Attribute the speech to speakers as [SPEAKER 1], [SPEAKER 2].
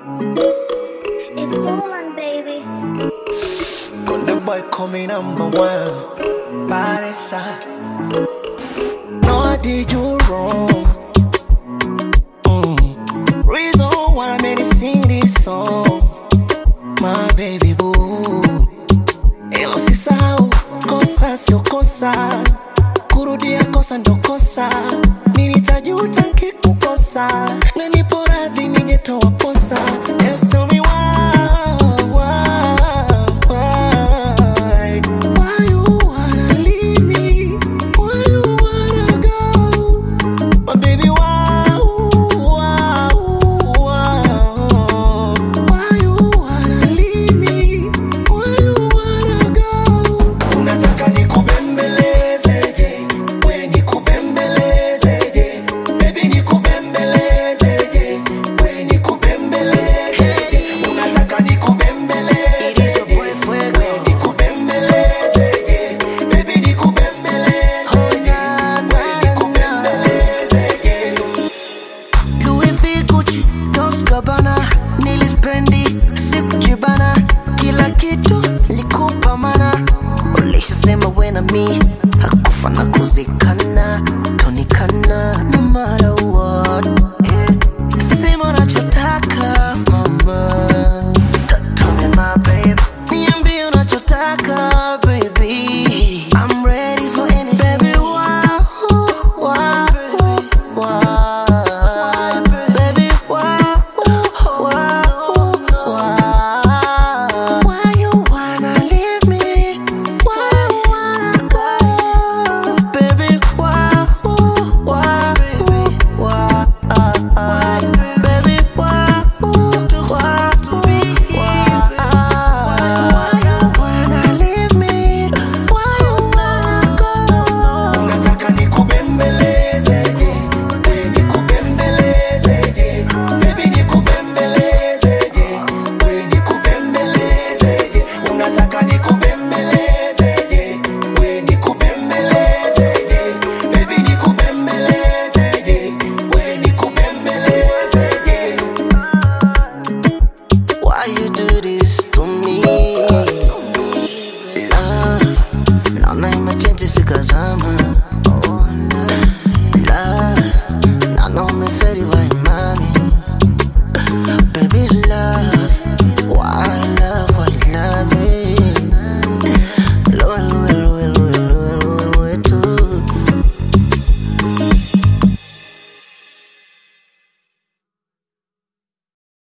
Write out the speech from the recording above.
[SPEAKER 1] It's Roman, baby.
[SPEAKER 2] Con the boy coming number one. Body side. No, I did you wrong. Reason why I made you sing this song. My baby boo. Elo sisau. Kosa sio kosa. Kurudia kosa ndo kosa. Nilitajuta nkikukosa. Na nipo radhi ningetoa posa. Just tell me why you wanna leave me? Why you wanna go? My baby, why you wanna leave me? Why you wanna go? Unataka nikubembeleze je? We nikubembeleze je? Baby nikubembeleze je? We nikubembeleze je? Unataka nikubembeleze je? We nikubembeleze je? Baby nikubembeleze je? We nikubembeleze je?
[SPEAKER 3] Louis V, Gucci, Dolce Gabbana, nilispendi sikujibana, kila kitu likupa mana. Ulishasema we na mi hakufa na kuzikana, tunikana